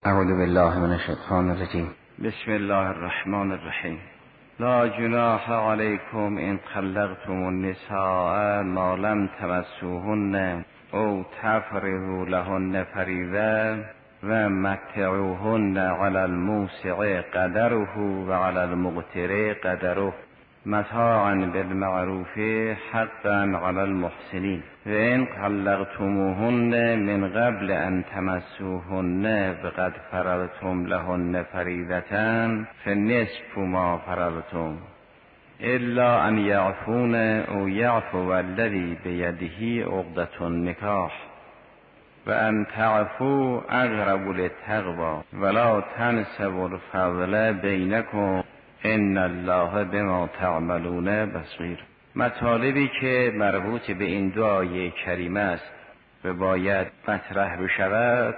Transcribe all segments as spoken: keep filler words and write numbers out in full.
اعوذ بالله من الشیطان الرجیم. بسم الله الرحمن الرحیم. لا جناح علیکم ان طلقتم النساء ما لم تمسوهن او تفرضوا لهن فریضه و متعوهن علی الموسع قدره و علی المقتر قدره متاعا بالمعروف حقا علی المحسنین و ان طلقتموهن من قبل ان تمسوهن وقد فرضتم لهن فریضة فنصف ما فرضتم الا ان یعفون او یعفو الذی بیده عقدة النکاح و ان تعفوا اقرب للتقوی ولا تنسوا الفضل بینکم ان الله بما تعملون بصیر. مطالبی که مربوط به این دو آیه کریمه است و باید مطرح بشود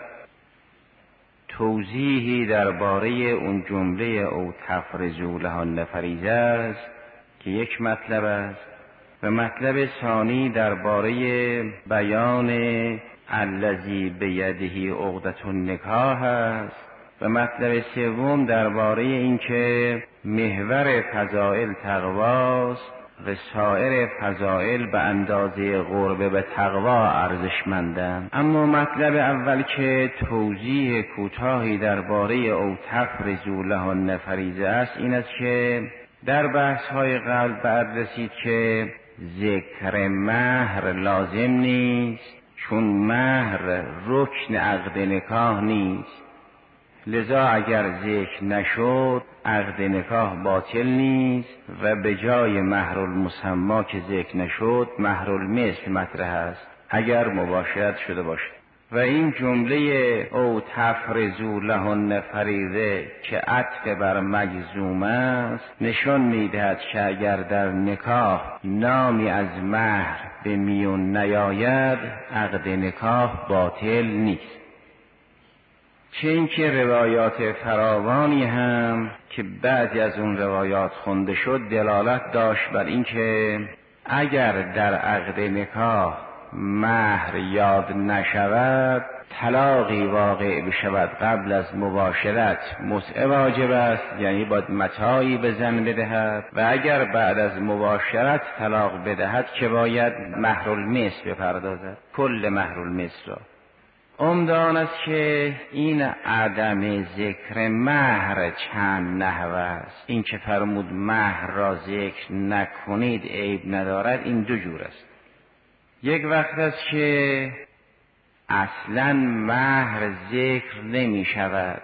توضیحی درباره اون جمله او تفرضوا لهن فریضه است که یک مطلب است و مطلب ثانی درباره بیان الذی بیده عقدة النکاح است و مطلب سوم درباره اینکه محور فضائل تقواست و سایر فضائل به اندازه قرب به تقوا ارزشمندند. اما مطلب اول که توضیح کوتاهی درباره او تفرضوا لهن فریضه است این است که در بحث های قبل بررسید که ذکر مهر لازم نیست چون مهر رکن عقد نکاح نیست، لذا اگر ذکر نشد عقد نکاح باطل نیست و به جای مهر المسمی که ذکر نشد مهر المثل مطرح است اگر مباشرت شده باشد. و این جمله او تفرضوا لهن فریضه که عطف بر مجزوم است نشان میدهد که اگر در نکاح نامی از مهر به میون نیاید عقد نکاح باطل نیست. چه اینکه روایات فراوانی هم که بعضی از اون روایات خونده شد دلالت داشت بر اینکه اگر در عقد نکاح مهر یاد نشود طلاقی واقع بشود قبل از مباشرت متعه واجب است، یعنی باید متاعی به زن بدهد و اگر بعد از مباشرت طلاق بدهد که باید مهر المثل بپردازد کل مهر المثل را. عمده آن است که این عدم ذکر مهر چند نحو است. این که فرمود مهر را ذکر نکنید عیب ندارد این دو جور است. یک وقت است که اصلا مهر ذکر نمی شود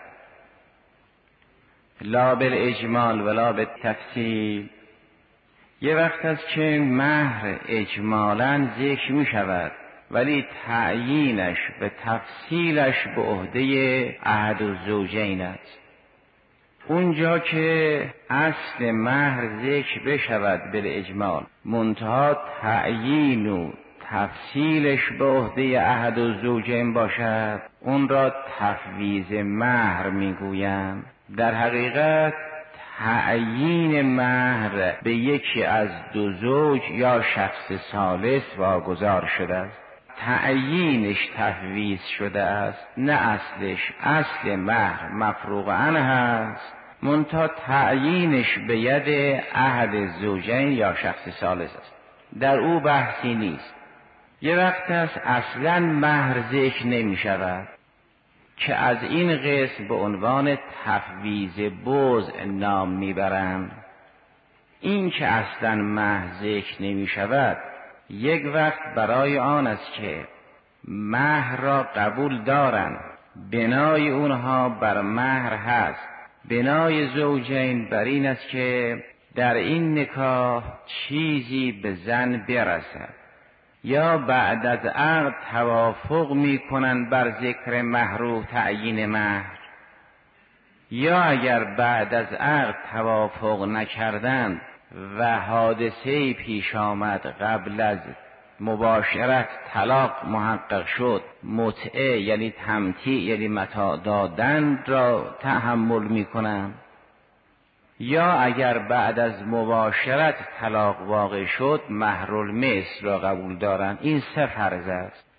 لا بالاجمال ولا بالتفصیل. یک وقت است که مهر اجمالا ذکر می شود ولی تعیینش و تفصیلش به عهده احد الزوجین است. اونجا که اصل مهر ذکر بشود بالاجمال منتها تعیین و تفصیلش به عهده احد الزوجین باشد اون را تفویض مهر میگویند. در حقیقت تعیین مهر به یکی از دو زوج یا شخص ثالث واگذار شده است، تعیینش تفویض شده است نه اصلش. اصل مهر مفروغ عنه هست منتها تعیینش به ید احد الزوجین یا شخص ثالث است، در او بحثی نیست. یه وقت است اصلا مهر ذکر نمی شود که از این قسم به عنوان تفویض بضع نام میبرند. این که اصلا مهر ذکر نمی شود یک وقت برای آن است که مهر را قبول دارند، بنای اونها بر مهر هست. بنای زوجین بر این است که در این نکاح چیزی به زن برسد یا بعد از عقد توافق می کنند بر ذکر مهر و تعیین مهر، یا اگر بعد از عقد توافق نکردند و حادثه پیش آمد قبل از مباشرت طلاق محقق شد متعه یعنی تمتیع یعنی متاع دادن را تحمل می کنند، یا اگر بعد از مباشرت طلاق واقع شد مهر المثل را قبول دارند. این سه فرض است.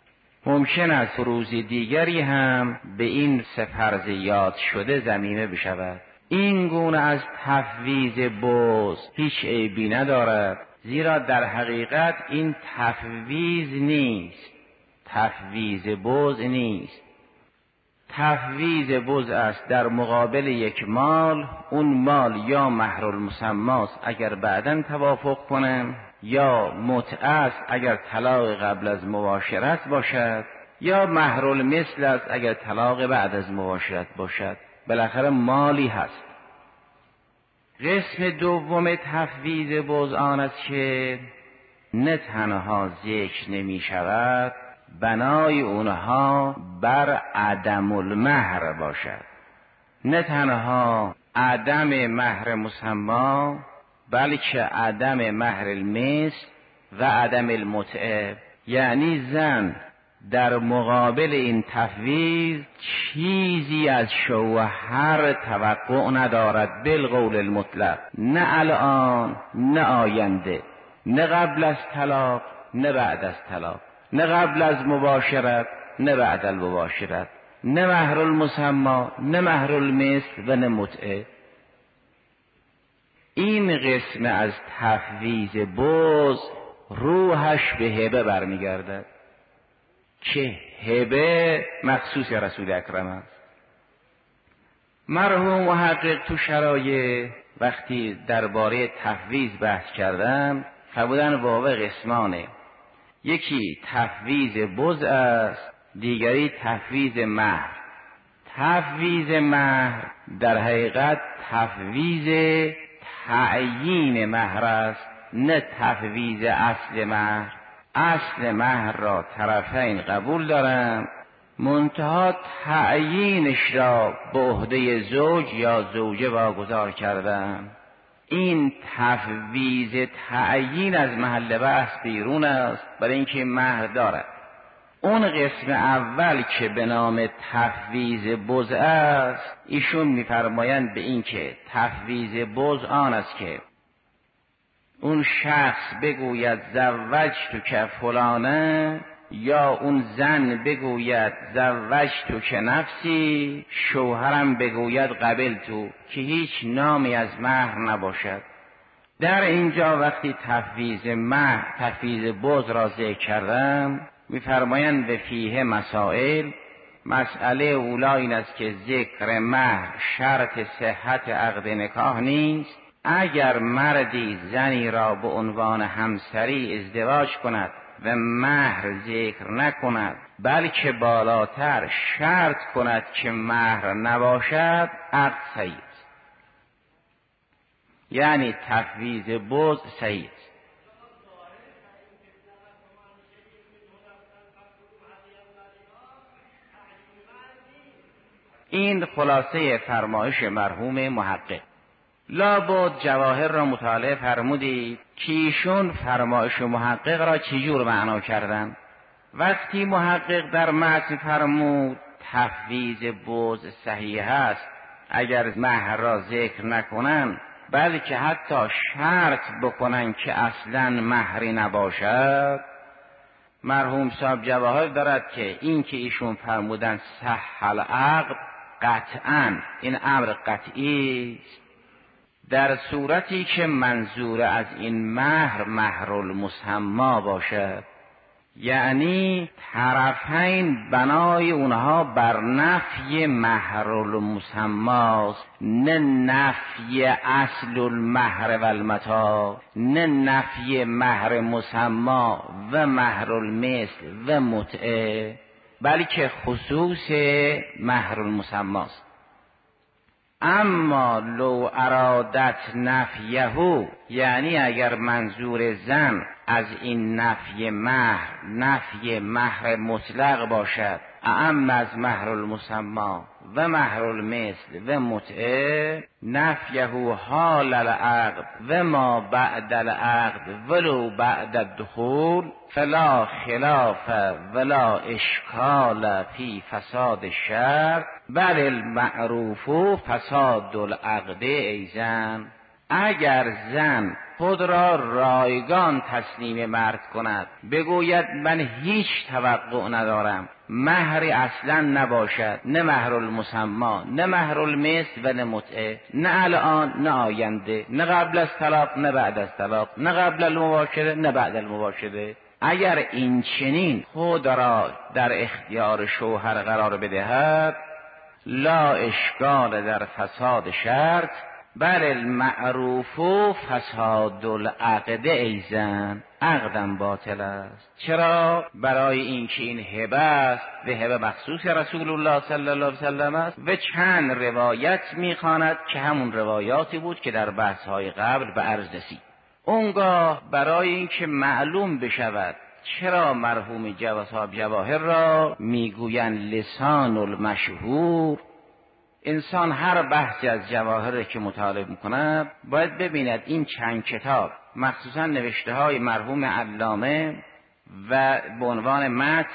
ممکن است روز دیگری هم به این سه فرض یاد شده ضمیمه بشود. این گونه از تفویض بوز هیچ عیبی ندارد، زیرا در حقیقت این تفویض نیست، تفویض بوز نیست. تفویض بوز است در مقابل یک مال، اون مال یا مهر المسماست اگر بعداً توافق کنن، یا متعه است اگر طلاق قبل از مباشرت باشد، یا مهر المثل است اگر طلاق بعد از مباشرت باشد. بالاخره مالی هست. قسم دوم تفویض بوز آن است که نه تنها ذکر نمی شود، بنای اونها بر عدم المهر باشد. نه تنها عدم مهر مسما، بلکه عدم مهر المثل و عدم المتعه. یعنی زن در مقابل این تفویض چیزی از شوهر توقع ندارد بالقول المطلق، نه الان نه آینده، نه قبل از طلاق نه بعد از طلاق، نه قبل از مباشرت نه بعد از مباشرت، نه مهر المسما نه مهر المثل و نه متعه. این قسم از تفویض بوز روحش به هبه برمیگردد که هبه مخصوص رسول اکرم است. مرحوم محقق تو شرایع وقتی درباره تفویض بحث کردم فرمودن واقع قسمانه، یکی تفویض بوز است، دیگری تفویض مهر. تفویض مهر در حقیقت تفویض تعیین مهر است، نه تفویض اصل مهر. اصل مهر را طرفین قبول دارند، منتها تعیینش را به عهده زوج یا زوجه واگذار کردند. این تفویض تعیین از محل بحث بیرون است، برای اینکه مهر دارد. اون قسم اول که به نام تفویض بوز است، ایشون میفرمایند به این که تفویض بوز آن است که اون شخص بگوید زوجتو که فلانه، یا اون زن بگوید زوجتو که نفسی، شوهرم بگوید قبل تو، که هیچ نامی از مهر نباشد. در اینجا وقتی تفویض مهر تفویض بوز را ذکر کردم میفرمایند به فیه مسائل. مسئله اولا این است که ذکر مهر شرط صحت عقد نکاح نیست. اگر مردی زنی را به عنوان همسری ازدواج کند و مهر ذکر نکند، بلکه بالاتر شرط کند که مهر نباشد، عقد صحیح است. یعنی تفویض بوز صحیح است. این خلاصه فرمایش مرحوم محقق. لابد جواهر را مطالعه فرمودید که ایشون فرمایش محقق را چجور معنا کردن. وقتی محقق در متن فرمود تفویض بوز صحیح است اگر مهر را ذکر نکنن، بلکه حتی شرط بکنن که اصلا مهری نباشد، مرحوم صاحب جواهر دارد که این که ایشون فرمودن صح العقد، قطعا این امر قطعی است در صورتی که منظور از این مهر مهر المسما باشد. یعنی طرفین بنای اونها بر نفی مهر المسماست، نه نفی اصل المهر و المتاع، نه نفی مهر مسما و مهر المثل و متعه، بلکه خصوص مهر المسماست. اما لو ارادت نفیه، یعنی اگر منظور زن از این نفی مهر نفی مهر مطلق باشد، اعم از مهر المسما و مهر المثل و متعه، نفیه حال العقد و ما بعد العقد ولو بعد الدخول، فلا خلاف ولا اشکال فی فساد الشرط بل المعروف فساد العقد ایزن. اگر زن خود را رایگان تسلیم مرد کند، بگوید من هیچ توقع ندارم، مهری اصلا نباشد، نه مهر المسما، نه مهر المثل و نه متعه، نه الان نه آینده، نه قبل از طلاق نه بعد از طلاق، نه قبل المباشره نه بعد المباشره، اگر این چنین خود را در اختیار شوهر قرار بدهد، لا اشکال در فساد شرط، بل المعروف فساد العقد ایزن، عقدم باطل است. چرا؟ برای اینکه این هبه است، به هبه مخصوص رسول الله صلی الله علیه وسلم است و چند روایت میخواند که همون روایاتی بود که در بحث‌های قبل به عرض رسید. اونگاه برای اینکه معلوم بشود چرا مرحوم جواصاب جواهر را میگویند لسان المشهور، انسان هر بحثی از جواهر که مطالعه میکند باید ببیند این چند کتاب، مخصوصا نوشته های مرحوم علامه و به عنوان متن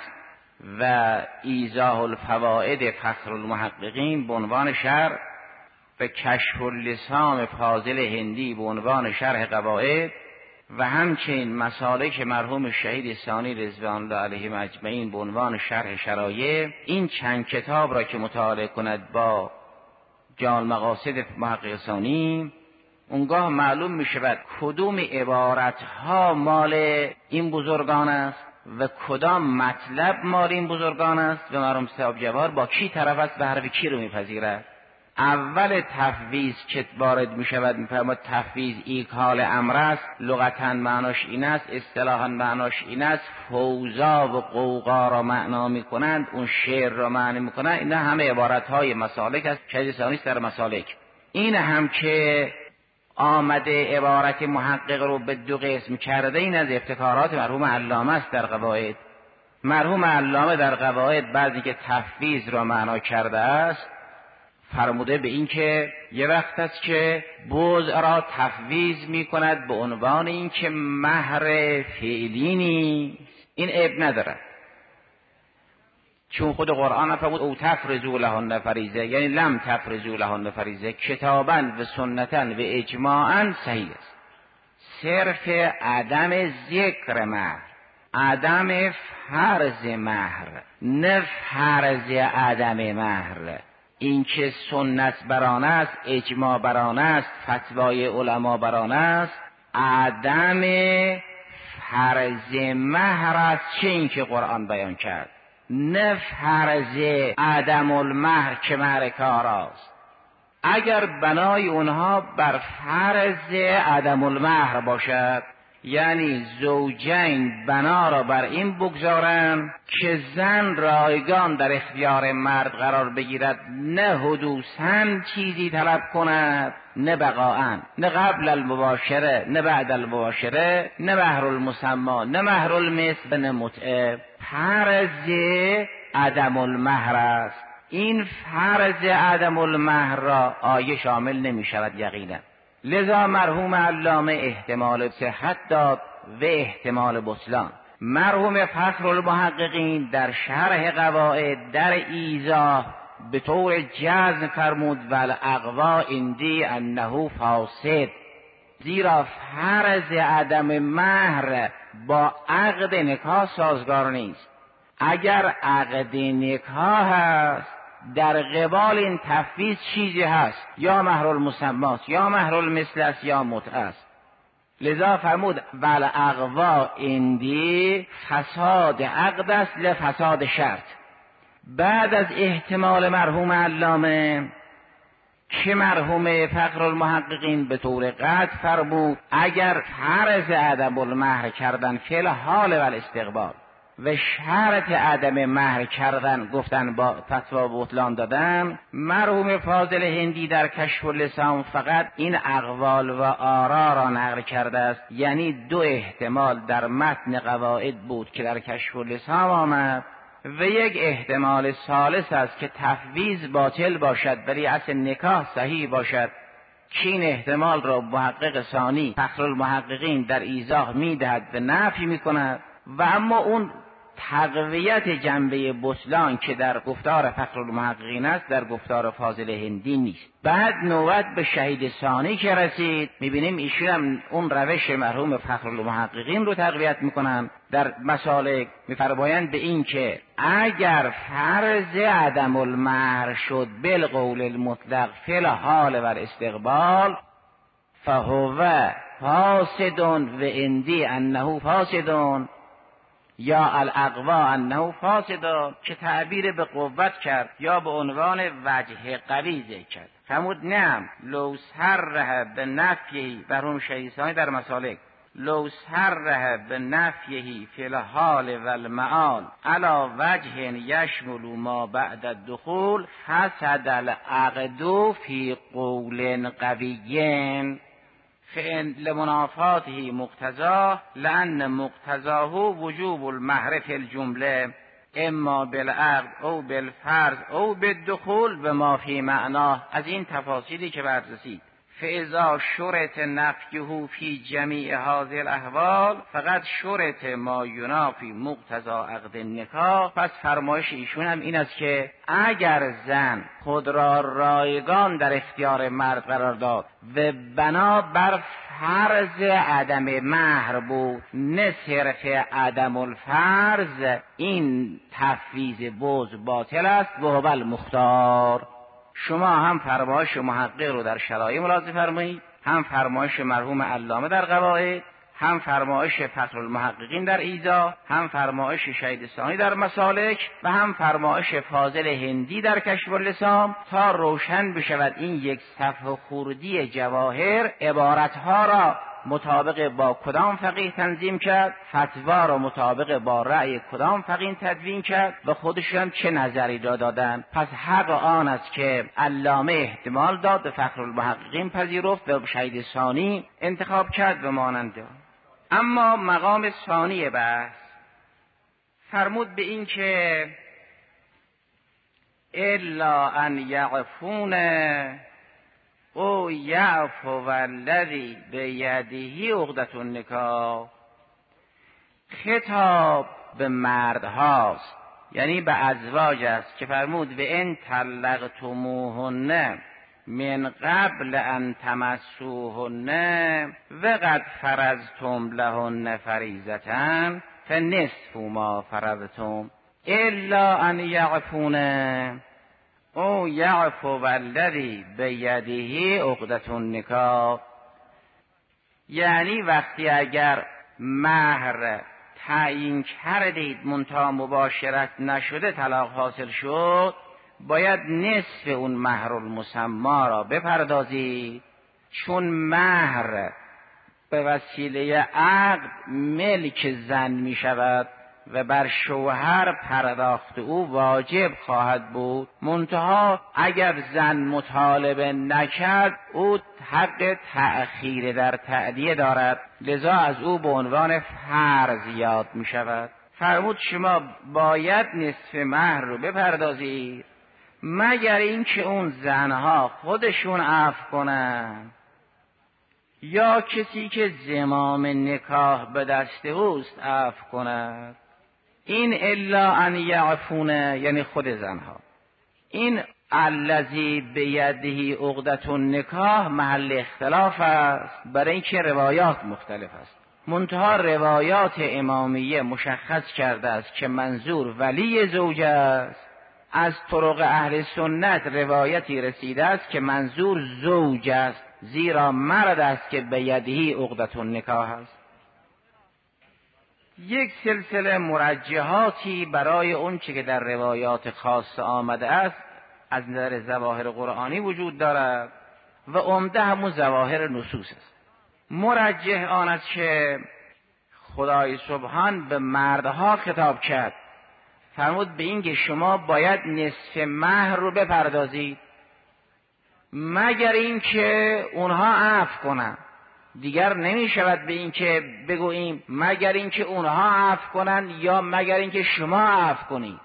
و ایضاح الفوائد فخر المحققین به عنوان شرح و کشف اللسان فاضل هندی به عنوان شرح قواعد و همچنین مسالک مرحوم شهید ثانی رضوان الله علیهم اجمعین به عنوان شرح شرایع، این چند کتاب را که مطالعه کند با جامع المقاصد محقق ثانی، اونگاه معلوم می شود کدوم عبارت ها مال این بزرگان است و کدام مطلب مال این بزرگان است و مرحوم صاحب جواهر با کی طرف است و حرف کی رو میپذیرد. اول تفویض که وارد می شود میفرماد تفویض ایکال امر است، لغتا معناش این است، اصطلاحا معناش این است، فوضا و قوقا را معنا می کنند، اون شعر را معنی می کنند. اینا همه عبارت های مسالک است، شهید ثانی در مسالک. این هم که آمده عبارت محقق رو به دو قسم کرده، این از ابتکارات مرحوم علامه است در قواعد. مرحوم علامه در قواعد بعضی که تفویض را معنا کرده است فرموده به این که یه وقت است که بوز را تفویض می کند به عنوان این که مهر فعلی نیست، این عیب نداره، چون خود قرآن فرمود او تفرضوا لهن فریضه، یعنی لم تفرضوا لهن فریضه، کتابا و سنتا و اجماعا صحیح است. صرف عدم ذکر مهر، عدم فرض مهر، نه فرض عدم مهر، این که سنت بران است، اجماع بران است، فتوای علما بران است، عدم فرض مهر است، چه این که قرآن بیان کرد، نه فرض عدم المهر که مهر کار است. اگر بنای اونها بر فرض عدم المهر باشد، یعنی زوجین بنا را بر این بگذارند که زن رایگان در اختیار مرد قرار بگیرد، نه حدوثاً چیزی طلب کند، نه بقاءً، نه قبل المباشره نه بعد المباشره، نه مهر المسما نه مهر المثل نه متعه، فرض عدم المهر است. این فرض عدم المهر را آیه شامل نمی شود یقینا. لذا مرحوم علامه احتمال صحت داد و احتمال بطلان. مرحوم فخر المحققین در شرح قواعد در ایضاح به طور جزم فرمود والاقوا عندی انه فاسد، زیرا فرض عدم مهر با عقد نکاح سازگار نیست. اگر عقد نکاح هست در قبال این تفویض چیزی هست، یا مهر المسماست یا مهر المثل است یا متعه است. لذا فرمود والاقوا عندی فساد عقد است لفساد شرط. بعد از احتمال مرحوم علامه که مرحوم فخر المحققین به طور قطع فرمود اگر فرض عدم المهر کردن فعل حال و الاستقبال و شرط عدم مهر کردن گفتن با فتوا بطلان دادن، مرحوم فاضل هندی در کشف اللسان فقط این اقوال و آرا را نقل کرده است، یعنی دو احتمال در متن قواعد بود که در کشف اللسان آمد و یک احتمال ثالث است که تفویض باطل باشد ولی اصل نکاح صحیح باشد، که این احتمال را محقق ثانی فخر المحققین در ایضاح میدهد و نفی میکند. و اما اون تقویت جنبه بطلان که در گفتار فخرالمحققین است در گفتار فاضل هندی نیست. بعد نوبت به شهید ثانی که رسید، میبینیم ایشون هم اون روش مرحوم فخرالمحققین رو تقویت میکنن. در مسالک میفرمایند به این که اگر فرض عدم المهر شد بالقول المطلق فی الحال و الاستقبال فهو فاسد و اندی انه فاسد یا الاقوا انه فاسد، که تعبیر به قوت کرد یا به عنوان وجه قوی ذکر کرد. فرمود نه لو صرح به نفیه، برهم شهیدانی در مسالک، لو صرح به نفیه فی الحال و المعال علی وجه یشمل ما بعد الدخول فسد العقد فی قول قوی فإن لمنافاته مقتضاه لأن مقتضاه وجوب المهر فی الجمله اما بالعقد او بالفرض او بالدخول و ما فی معناه. از این تفاصیلی که بررسید فاذا شرط نفیه فی جمیع هذه الاحوال فقط شرط ما ینافی مقتضی عقد النکاح. پس فرمایش ایشون هم این است که اگر زن خود را رایگان در اختیار مرد قرار داد و بنا بر فرض عدم مهر بود نه صرف عدم الفرض، این تفویض بوز باطل است و هو المختار. شما هم فرمایش محقق رو در شرایع ملاحظه فرمایید، هم فرمایش مرحوم علامه در قواعد، هم فرمایش فخرالمحققین در ایضاح، هم فرمایش شهید ثانی در مسالک و هم فرمایش فاضل هندی در کشف اللسان، تا روشن بشود این یک صفحه خردی جواهر عبارتها را مطابق با کدام فقیه تنظیم کرد، فتوا را مطابق با رأی کدام فقیه تدوین کرد و خودشون چه نظری را دادن. پس حق آن است که علامه احتمال داد به فخرالمحققین پذیرفت و شهید ثانی انتخاب کرد و ماننده. اما مقام ثانی بحث فرمود به این که الا ان یعفون او یعفو والذی بیده عقدة النکاح. خطاب به مردهاست، یعنی به ازواج است که فرمود و ان طلقتموهن من قبل ان تمسوهن و قد فرضتم لهن فریضة فنصف ما فرضتم الا ان یعفون او یعفو والذی بیده عقدة النکاح. یعنی وقتی اگر مهر تعیین کردید منتها مباشرت نشده طلاق حاصل شد، باید نصف اون مهر المسمی را بپردازید، چون مهر به وسیله عقد ملک زن می شود و بر شوهر پرداخت او واجب خواهد بود. منتها اگر زن مطالبه نکرد او حق تأخیر در تأدیه دارد، لذا از او به عنوان فرض یاد می شود. فرمود شما باید نصف مهر رو بپردازید مگر اینکه اون زنها خودشون عفو کنن یا کسی که زمام نکاح به دست اوست عفو کند. این الا ان یعفونه یعنی خود زنها. این الذی بیده عقدة النکاح محل اختلاف است، برای اینکه روایات مختلف است. منتها روایات امامیه مشخص کرده است که منظور ولی زوج است. از طرق اهل سنت روایتی رسیده است که منظور زوج است، زیرا مرد است که بیده عقدة النکاح است. یک سلسله مرجحاتی برای اون چه که در روایات خاصه آمده است از نظر ظواهر قرآنی وجود دارد و عمده همون ظواهر نصوص است. مرجح آن است که خدای سبحان به مردها خطاب کرد، فرمود به این که شما باید نصف مهر رو بپردازید مگر این که اونها عفو کنن. دیگر نمی شود به این که بگوییم مگر این که اونها عفو کنن یا مگر این که شما عفو کنید.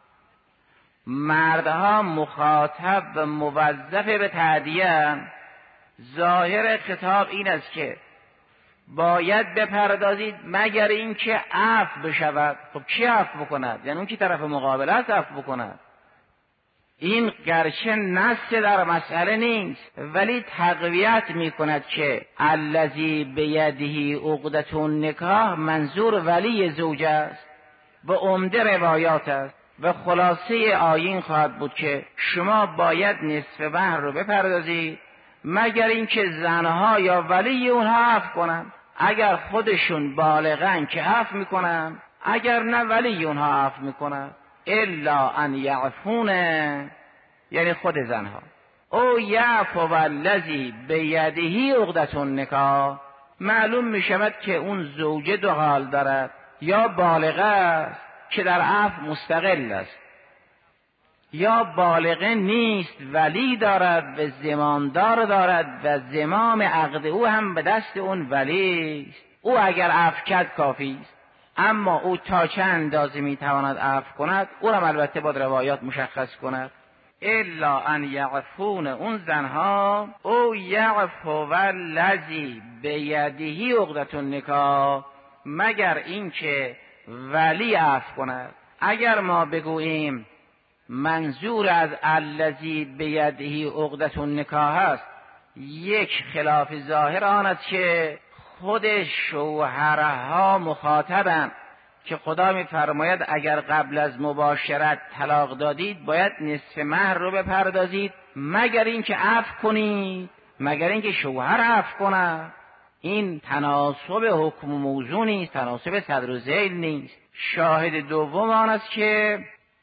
مردها مخاطب و موظف به تأدیه. ظاهر خطاب این است که باید بپردازید مگر اینکه عفو بشود. خب کی عفو بکند؟ یعنی اون که طرف مقابل است عفو بکند. این گرچه نص در مسئله نیست ولی تقویت میکند که الذی بیده عقدة النکاح منظور ولی زوجه است و عمده روایات است و خلاصه آیین خواهد بود که شما باید نصف مهر رو بپردازید مگر اینکه زنها یا ولی اونها عفو کنند. اگر خودشون بالغن که عفو میکنن، اگر نه ولی اونها عفو میکنن. الا ان یعفون، یعنی خود زنها. او یعفو الذی بیده عقدة النکاح، معلوم میشود که اون زوجه دو حال دارد، یا بالغه است که در عفو مستقل است، یا بالغه نیست ولی دارد و زمامدار دارد و زمام عقد او هم به دست اون ولی است. او اگر عفو کرد کافی است، اما او تا چه اندازه میتواند عفو کند او هم البته با روایات مشخص کند. الا ان یعفون، اون زنها، او یعفو الذی بیده عقدة النکاح، مگر اینکه ولی عفو کند. اگر ما بگوییم منظور از الذی بیده عقدة النکاح است، یک خلاف ظاهر آن است که خود شوهرها مخاطبند که خدا می‌فرماید اگر قبل از مباشرت طلاق دادید باید نصف مهر رو بپردازید مگر اینکه عفو کنید، مگر اینکه شوهر عفو کند. این تناسب حکم و موضوع نیست، تناسب صدر و ذیل نیست. شاهد دوم آن است که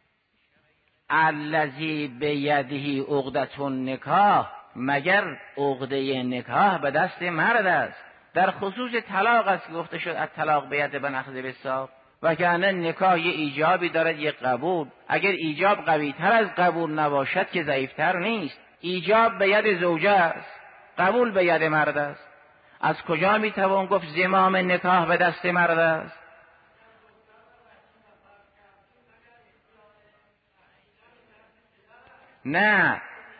الذی بیده عقدة النکاح، مگر عقده نکاح به دست مرد است. در خصوص طلاق است که گفته شد الطلاق بید من اخذ بالساق، و که نکاح یه ایجابی دارد یک قبول. اگر ایجاب قوی تر از قبول نباشد که ضعیفتر نیست. ایجاب به ید زوجه است، قبول به ید مرد است. از کجا میتوان گفت زمام نکاح به دست مرد است؟ نه،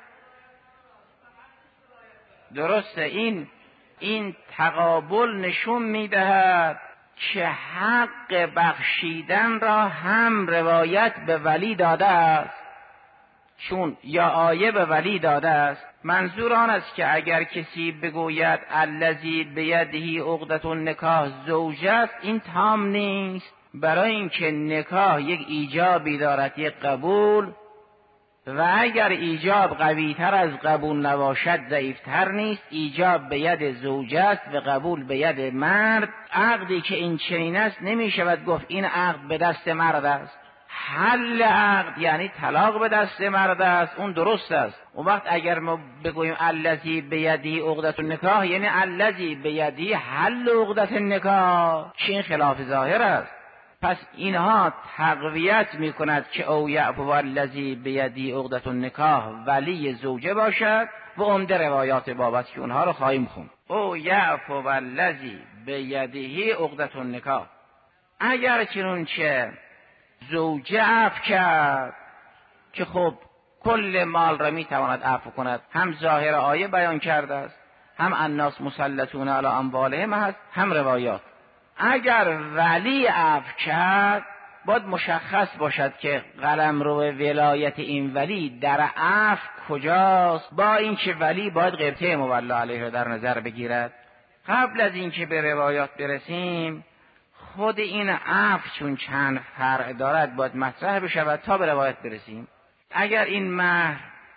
درسته. این این تقابل نشون میدهد که حق بخشیدن را هم روایت به ولی داده است، چون یا آیه به ولی داده است. منظور آن است که اگر کسی بگوید الذی بیده عقدة النکاح زوجه است، این تام نیست، برای اینکه نکاح یک ایجابی دارد، یک قبول، و اگر ایجاب قوی تر از قبول نباشد ضعیفتر نیست. ایجاب به ید زوجه است و قبول به ید مرد. عقدی که این چنین است نمی شود گفت این عقد به دست مرد است. حل عقد یعنی طلاق به دست مرد است، اون درست است. اون وقت اگر ما بگوییم الذی بیده عقدة النکاح یعنی الذی بیده حل عقدة النکاح، که این خلاف ظاهر است. پس اینها تقویت می کند که او یعفو الذی بیده عقدة النکاح ولی زوجه باشد و عمده روایات بابت که اونها رو خواهیم خوند. او یعفو الذی بیده عقدة النکاح، اگر چنانچه زوجه عفو کرد که خب کل مال را می تواند عفو کند، هم ظاهر آیه بیان کرده است، هم الناس مسلطون علی اموالهم هست، هم روایات. اگر ولی عفو کرد باید مشخص باشد که قلمرو ولایت این ولی در عفو کجاست، با اینکه ولی باید غیبته مولا علیه در نظر بگیرد. قبل از اینکه به روایات برسیم، خود این عفو چون چند فرع دارد باید مطرح بشود تا به روایت برسیم. اگر این مهر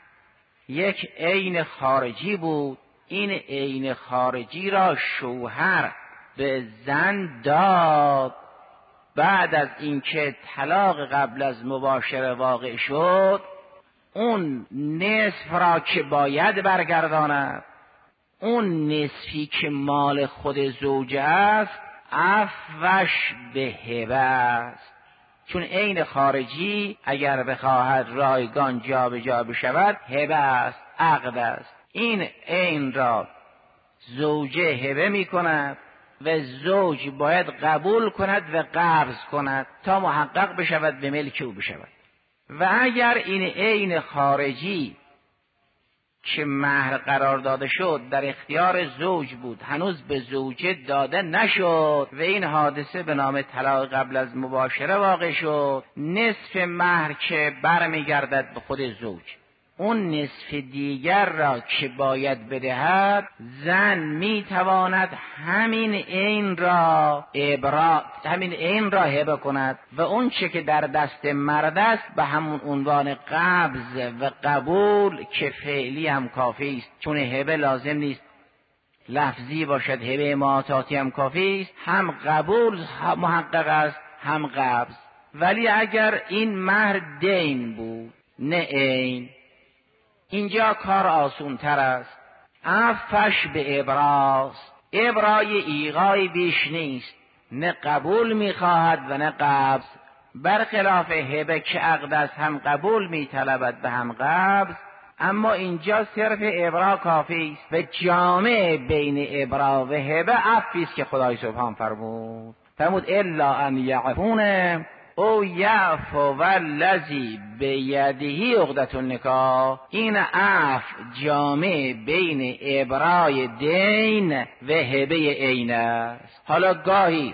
یک عین خارجی بود، این عین خارجی را شوهر به زن داد بعد از اینکه طلاق قبل از مباشره واقع شد، اون نصف را که باید برگرداند، اون نصفی که مال خود زوجه است، عفوش به هبه است. چون عین خارجی اگر بخواهد رایگان جا به جا بشود هبه است، عقد است. این عین را زوجه هبه می کند و زوج باید قبول کند و قبض کند تا محقق بشود به ملک او بشود. و اگر این عین خارجی که مهر قرار داده شد در اختیار زوج بود، هنوز به زوجه داده نشد و این حادثه به نام طلاق قبل از مباشره واقع شد، نصف مهر که برمیگردد به خود زوج، اون نصف دیگر را که باید بدهد زن میتواند همین عین را ابرا همین عین را هبه کند و اون چه که در دست مرد است به همون عنوان قبض و قبول که فعلی هم کافی است، چون هبه لازم نیست لفظی باشد، هبه معاطاتی هم کافی است، هم قبول محقق است هم قبض. ولی اگر این مهر دین بود نه عین، اینجا کار آسون تر است، عفش به ابراست، ابرای ایغای بیش نیست، نه قبول میخواهد و نه قبض، برخلاف هبه که عقد است هم قبول میطلبد و هم قبض، اما اینجا صرف ابرا کافی است و جامع بین ابرا و هبه عفی است که خدای سبحان فرمود فرمود الا ان یعفون او یعفو والذی بیده عقدة النکاح. این عفو جامع بین ابرای دین و هبه عین است. حالا گاهی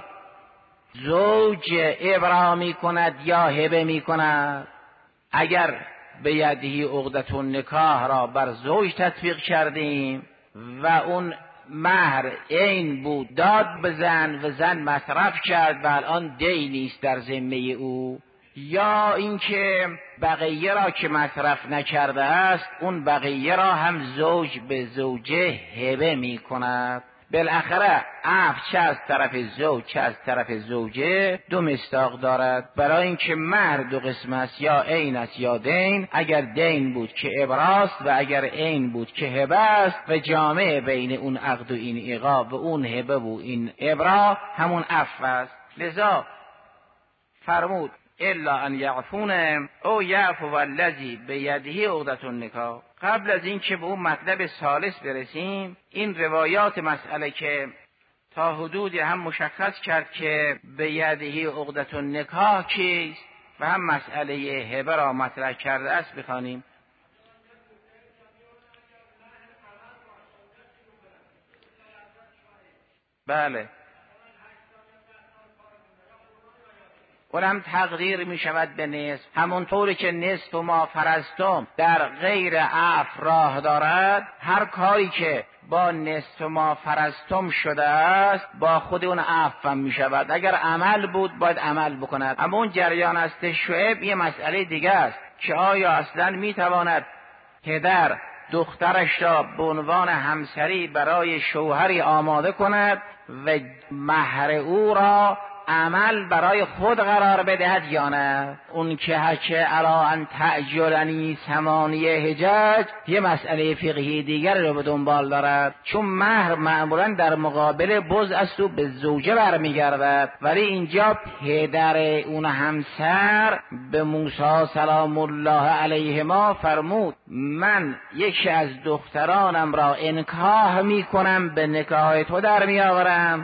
زوج ابرا می کند یا هبه می کند، اگر بیده عقدة النکاح را بر زوج تطبیق کردیم و اون مهر عین بود داد به زن و زن مصرف کرد و الان دینی است در ذمه او، یا اینکه بقیه را که مصرف نکرده است اون بقیه را هم زوج به زوجه هبه می کند، بالاخره عفو چه از طرف زوج چه از طرف زوجه دو مصداق دارد، برای اینکه مهر دو قسم است، یا عین است یا دین، اگر دین بود که ابراست و اگر عین بود که هبه است و جامع بین اون عقد و این ایقا و اون هبه و این ابرا همون عفو است. لذا فرمود الا ان یعفون او یعفو والذی بیده عقدة النکاح. قبل از این که به اون مطلب ثالث برسیم، این روایات مسئله که تا حدودی هم مشخص کرد که بیده عقدة النکاح چیست و هم مسئله هبه را مطرح کرده است بخوانیم. بله، اونم تقدیر می شود به نصف، همونطوری که نصف ما فرضتم در غیر عفو راه دارد، هر کاری که با نصف ما فرضتم شده است با خود اون عفو می شود. اگر عمل بود باید عمل بکند، اما اون جریان است شعب یه مسئله دیگه است که آیا اصلا می تواند پدر دخترش را به عنوان همسری برای شوهری آماده کند و مهر او را عمل برای خود قرار بدهد یا نه؟ اون که هچه علا ان تعجلنی ثمانیه حجج یه مسئله فقهی دیگر رو به دنبال دارد، چون مهر معمولا در مقابل بضع است و به زوجه برمیگردد، ولی اینجا پدر اون همسر به موسی سلام الله علیهما فرمود من یکی از دخترانم را انکاح میکنم، به نکاح تو در میآورم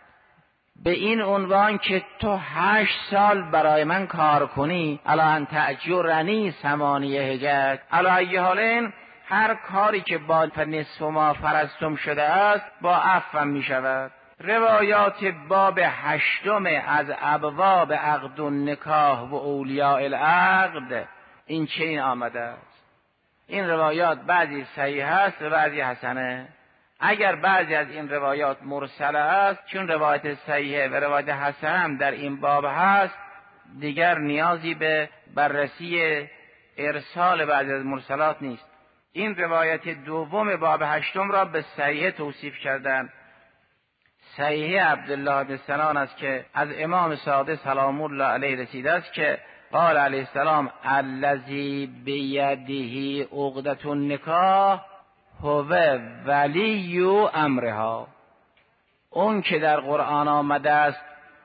به این عنوان که تو هشت سال برای من کار کنی، الا ان تأجرنی ثمانیه حجج. علی ای حالین هر کاری که با نصف ما فرضتم شده است با عفو می شود. روایات باب هشتم از ابواب عقد و نکاح و اولیاء العقد این چنین آمده است. این روایات بعضی صحیح است و بعضی حسنه. اگر بعضی از این روایات مرسله است، چون روایت صحیحه و روایت حسن هم در این باب هست، دیگر نیازی به بررسی ارسال بعضی از مرسلات نیست. این روایت دوم باب هشتم را به صحیحه توصیف کردن. صحیحه عبدالله بن سنان است که از امام صادق سلام الله علیه رسیده است که قال علیه السلام الذی بیده عقدة النکاح هو ولی امرها. اون که در قرآن آمده است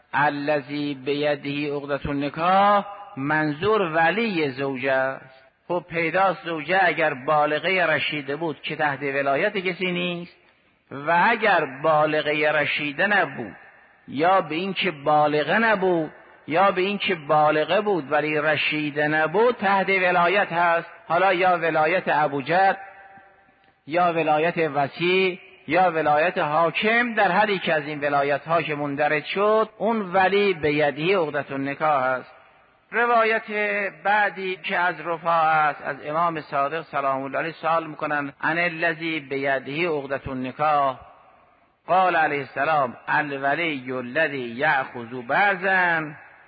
الذی بیده عقدة النکاح منظور ولی زوجه است. خب پیداست زوجه اگر بالغه رشیده بود که تحت ولایت کسی نیست، و اگر بالغه رشیده نبود یا به این که بالغه نبود یا به این که بالغه بود ولی رشیده نبود تحت ولایت هست. حالا یا ولایت ابوجهل یا ولایت وصی یا ولایت حاکم، در هر یک از این ولایت ها که مندرج شد اون ولی به یده عقدة النکاح است. روایت بعدی که از رفاع است از امام صادق سلام الله علیه سوال میکنن عن الذی بیده عقدة النکاح قال علیه السلام الولی الذی یأخذ بعضا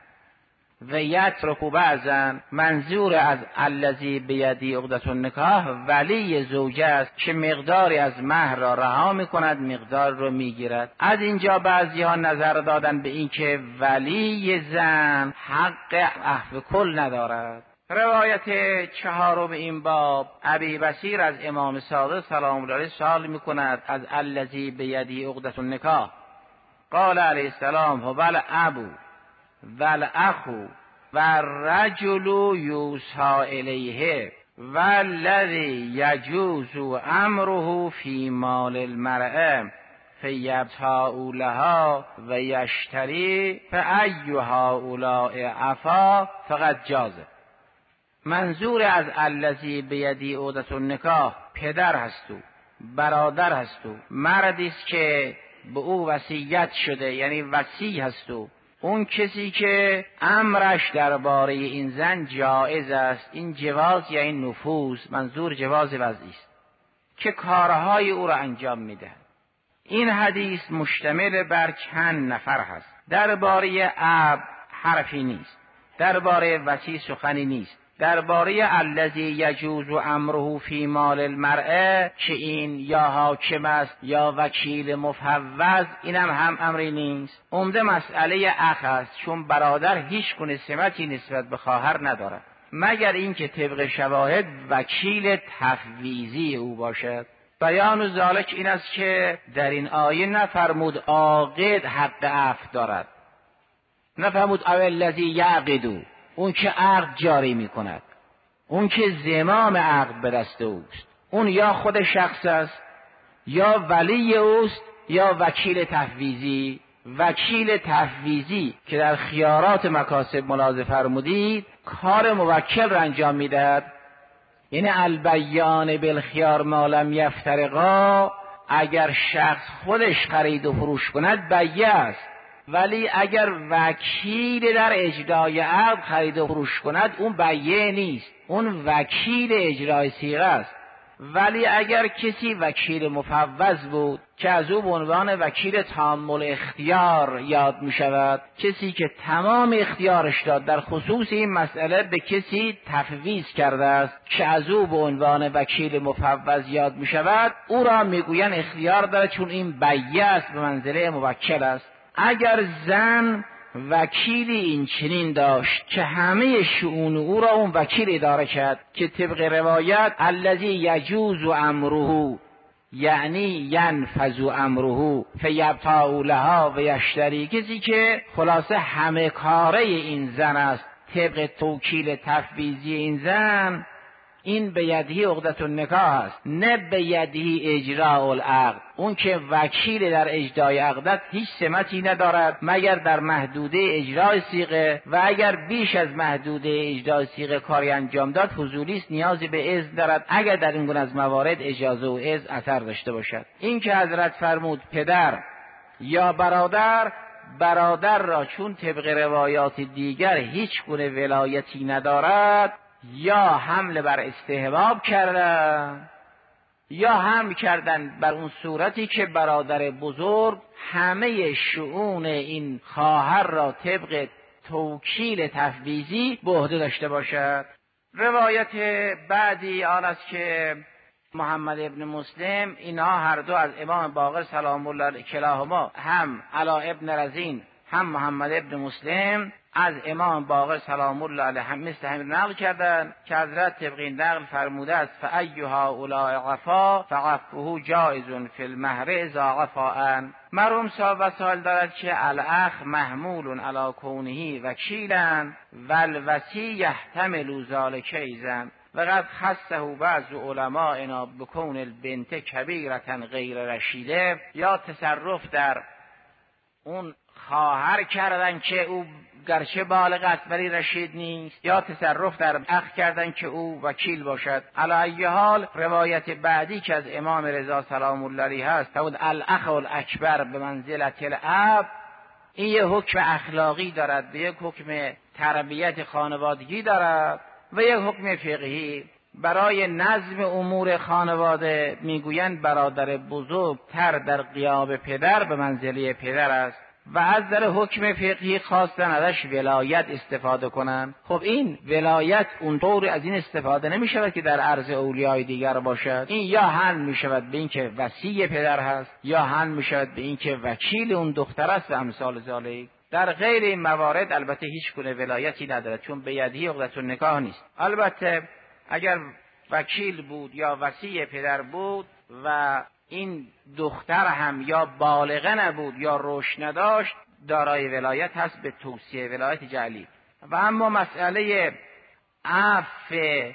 و یترک بعضا. منظور از الذی بیده عقدة النکاح ولی زوجه است که مقداری از مهر را رها میکند، مقدار رو میگیرد. از اینجا بعضی ها نظر دادن به این که ولی زن حق عفو کل ندارد. روایت چهارم این باب ابی بصیر از امام صادق سلام الله علیه سوال میکند از الذی بیده عقدة النکاح قال علیه السلام هو الابو والاخو والرجل یوصی الیه والذی یجوز امره فی مال المرأة فیبتاع لها و یشتری فای هؤلاء عفا فقد جازه. منظور از الذی بیده عقدة النکاح پدر هست و برادر هست و مردی است که به او وصیت شده، یعنی وصی هست و اون کسی که امرش درباره این زن جایز است. این جواز یا این نفوذ، منظور جواز وضعی است که کارهای او را انجام میده. این حدیث مشتمل بر چند نفر هست. درباره اب حرفی نیست، درباره وصی سخنی نیست، درباره الذی یجوز امره فی مال المرأة که این یا حاکم است یا وکیل مفوض، اینم هم امری نیست. عمده مسئله اخ است، چون برادر هیچ گونه سمتی نسبت به خواهر ندارد مگر اینکه طبق شواهد وکیل تفویضی او باشد. بیان ذالک این است که در این آیه نفرمود عاقد حق عفو دارد، نفرمود او الذی یعقد، اون که عقد جاری می کند، اون که زمام عقد به دست اوست، اون یا خود شخص است یا ولی اوست یا وکیل تفویضی. وکیل تفویضی که در خیارات مکاسب ملاحظه فرمودید کار موکل را انجام میدهد، یعنی البیان بالخیار ما لم یفترقا. اگر شخص خودش خرید و فروش کند بیع است، ولی اگر وکیل در اجرای عقد خرید و فروش کند اون بیع نیست، اون وکیل اجرای صیغه است. ولی اگر کسی وکیل مفوض بود که از او به عنوان وکیل تامل اختیار یاد می شود، کسی که تمام اختیارش داد در خصوص این مسئله به کسی تفویض کرده است که از او به عنوان وکیل مفوض یاد می شود، او را می گویند اختیار دارد چون این بیع است، به منزله موکل است. اگر زن وکیلی این چنین داشت که همه شؤون او را اون وکیل اداره کرد که طبق روایت الذی یجوز امره یعنی ینفذ امره فیبتاع لها و یشتری، کسی که خلاصه همه کاره این زن است طبق توکیل تفویضی این زن، این به یده عقدة النکاح است، نه به یده اجراء العقد. اون که وکیل در اجرای عقدت هیچ سمتی ندارد مگر در محدوده اجرای صیغه، و اگر بیش از محدوده اجرای صیغه کاری انجام داد فضولی است، نیازی به اذن دارد اگر در این گونه از موارد اجازه و اذن اثر داشته باشد. این که حضرت فرمود پدر یا برادر، برادر را چون طبق روایات دیگر هیچ گونه ولایتی ندارد، یا حمل بر استحباب کردن یا حمل کردن بر اون صورتی که برادر بزرگ همه شؤون این خواهر را طبق توکیل تفویضی به عهده داشته باشد. روایت بعدی آن است که محمد ابن مسلم، اینها هر دو از امام باقر سلام الله علیه کلاهما، هم علا ابن رزین هم محمد ابن مسلم، از امام باقر سلام الله علیه هم مثل همین نقل کردن که حضرت طبق این نقل فرموده است فای هؤلاء عفا فعفوه جایز فی المهر اذا عفا عن. مرحوم صاحب وسائل دارد که الاخ محمول علی کونه وکیلا والوصی یحتمل ذلک ایضا وقد خصه بعض علماءنا بکون البنت کبیرة غیر رشیده. یا تصرف در اون خواهر کردن که او گرچه بالغ است ولی رشید نیست، یا تصرف در اخ کردن که او وکیل باشد. علی ای حال روایت بعدی که از امام رضا سلام الله علیه هست، فرمود الاخ الاکبر به منزلت الاب، این یه حکم اخلاقی دارد، به یک حکم تربیت خانوادگی دارد و یک حکم فقهی. برای نظم امور خانواده میگویند برادر بزرگتر در غیاب پدر به منزله پدر است و از در حکم فقهی خواستن ازش ولایت استفاده کنند. خب این ولایت اونطور از این استفاده نمی شود که در عرض اولیای دیگر باشد. این یا حل می شود به این که وصی پدر هست، یا حل می شود به این که وکیل اون دختر است و امثال ذالک. در غیر این موارد البته هیچ گونه ولایتی ندارد، چون به یدی عقدة النکاح نیست. البته اگر وکیل بود یا وصی پدر بود و این دختر هم یا بالغه نبود یا رشد نداشت، دارای ولایت هست به توصیه، ولایت جعلی. و اما مسئله عفو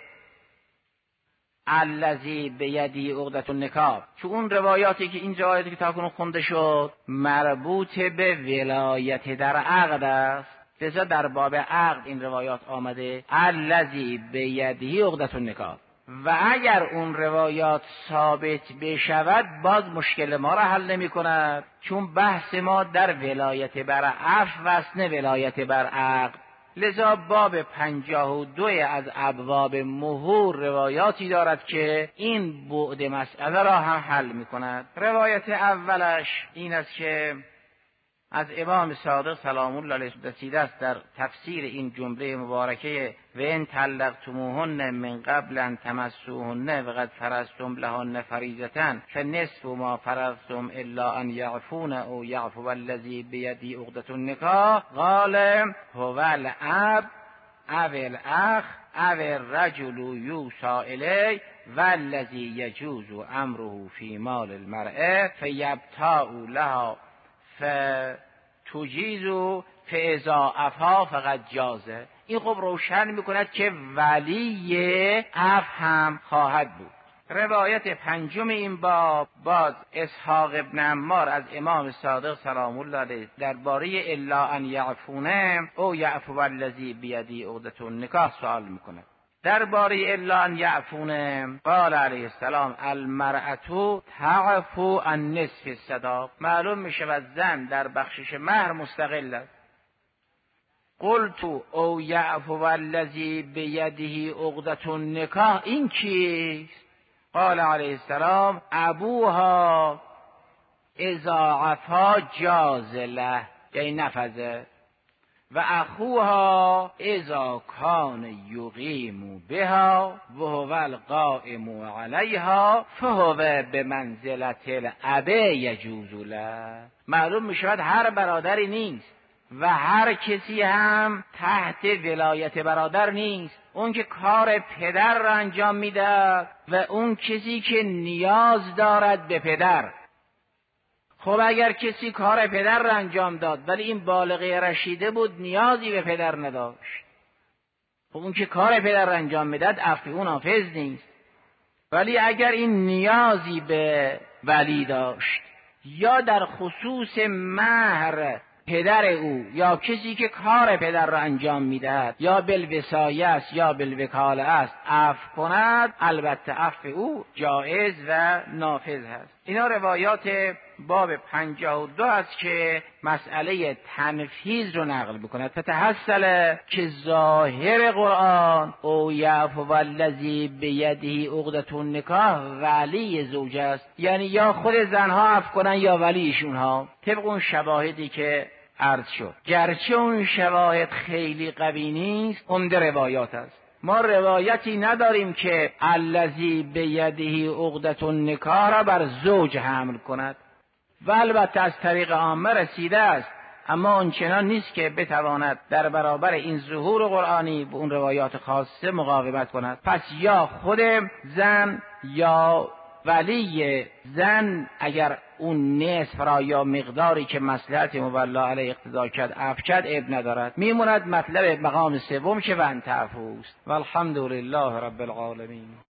الذی بیدی عقدة النکاح، چون اون روایاتی که این روایاتی که تاکنون خونده شد مربوط به ولایت در عقد است، لذا در باب عقد این روایات آمده الذی بیدی عقدة النکاح. و اگر اون روایات ثابت بشود باز مشکل ما را حل نمی کند، چون بحث ما در ولایت بر عفو است نه ولایت بر عقد. لذا باب پنجاه و دو از ابواب مهور روایاتی دارد که این بعد مسئله را هم حل می کند. روایت اولش این است که از امام صادق سلام الله علیه رسیده است در تفسیر این جمله مبارکه و ان طلقتموهن من قبل ان تمسوهن وقد فرضتم لهن فریضة فنصف ما فرضتم الا ان یعفون او یعفو الذی بیدی عقدة النکاح قال هو الاب او الاخ او الرجل یوصی الیه والذی یجوز امره فی مال المرأة فیبتاء لها فتجیزو فاذا عفا فقد جازه. این خب روشن میکند که ولی عفو هم خواهد بود. روایت پنجم این باب باز اسحاق ابن عمار از امام صادق سلام الله علیه درباره الا ان یعفونه او یعفو الذی بیدی عقدة النکاح سوال میکند. درباره الا ان یعفونه قال علیه السلام المرأة تعفو عن نصف الصداق، معلوم می شود زن در بخشش مهر مستقل است. قلت او یعفو الذی بیده عقدة النکاح، این کیست؟ قال علیه السلام ابوها اذا عفا جاز له، یعنی نفذه، و اخوها اذا کان یقیم بها و هو القائم علیها فهو بمنزلة الاب یجوز له. معلوم می شود هر برادری نیست و هر کسی هم تحت ولایت برادر نیست. اون که کار پدر را انجام میده و اون کسی که نیاز دارد به پدر. خب اگر کسی کار پدر را انجام داد ولی این بالغه رشیده بود نیازی به پدر نداشت، خب اون که کار پدر را انجام میداد عفو اون حافظ نیست. ولی اگر این نیازی به ولی داشت یا در خصوص مهر پدر او یا کسی که کار پدر را انجام میدهد یا بالوصایه است یا بالوکاله است عفو کند، البته عفو او جایز و نافذ هست. اینا روایات باب پنجاه و دو است که مسئله تنفیذ رو نقل بکند. فتحصل که ظاهر قرآن او یعفو الذی بیده عقدة النکاح ولی زوجه است، یعنی یا خود زنها عفو کنن یا ولیشون ها، طبق اون شواهدی که عرض شد. گرچه اون شواهد خیلی قوی نیست، عمده روایات است. ما روایتی نداریم که الذی بیده عقدة النکاح را بر زوج حمل کند و البته از طریق عامه رسیده است، اما اونچنان نیست که بتواند در برابر این ظهور قرآنی به اون روایات خاصه مقاومت کند. پس یا خود زن یا ولی زن اگر اون نصف را یا مقداری که مصلحت مولا علیه اقتضا کرد عفو کرد عیب ندارد. میموند مطلب مقام سوم که و انت عفوست. والحمد لله رب العالمین.